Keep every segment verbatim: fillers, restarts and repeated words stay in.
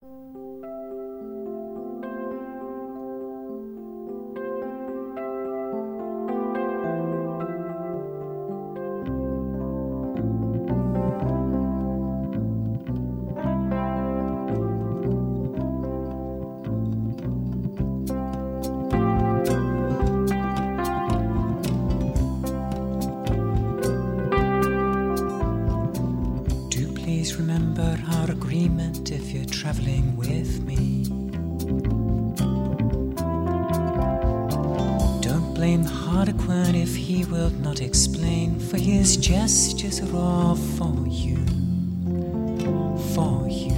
Please remember our agreement if you're traveling with me. Don't blame the harlequin if he will not explain, for his gestures are all for you, for you.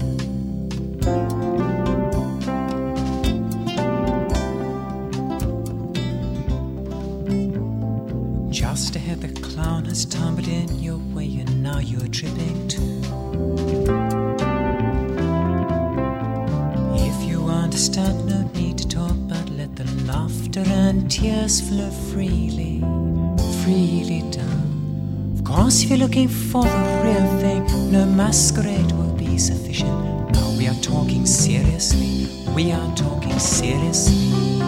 Just ahead the clown has tumbled in your way and now you're tripping too. If you understand, no need to talk, but let the laughter and tears flow freely, freely down. Of course, if you're looking for the real thing, no masquerade will be sufficient. Now we are talking seriously, we are talking seriously.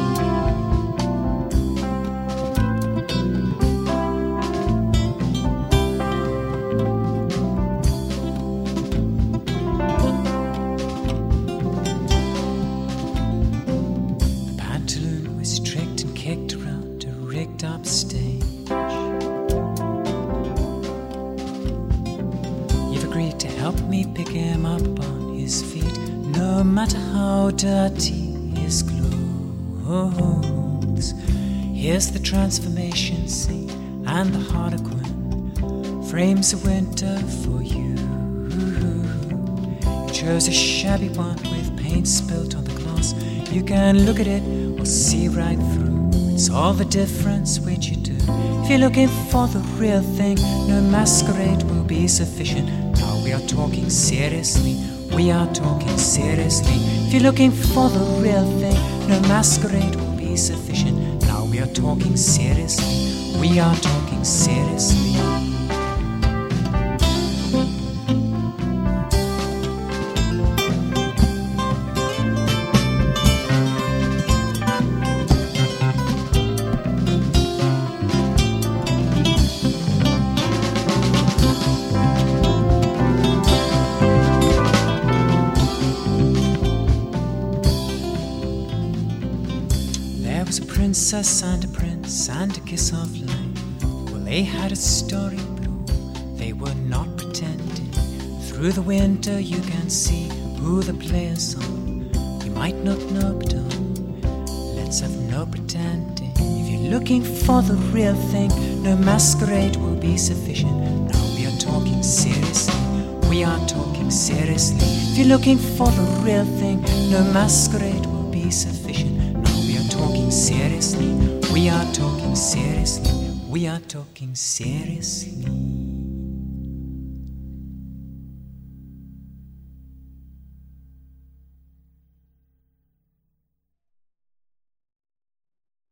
Kicked around a rigged up stage. You've agreed to help me pick him up on his feet, no matter how dirty his clothes. Here's the transformation scene, and the harlequin frames a winter for you. You chose a shabby one with paint spilt on the glass. You can look at it or see right through. It's all the difference which you do. If you're looking for the real thing, no masquerade will be sufficient. Now we are talking seriously, we are talking seriously. If you're looking for the real thing, no masquerade will be sufficient. Now we are talking seriously, we are talking seriously. There was a princess and a prince and a kiss of life. Well, they had a story, but oh, they were not pretending. Through the winter you can see who the players are. You might not know, but oh, let's have no pretending. If you're looking for the real thing, no masquerade will be sufficient. Now we are talking seriously, we are talking seriously. If you're looking for the real thing, no masquerade will be sufficient. Talking seriously, we are talking seriously, we are talking seriously.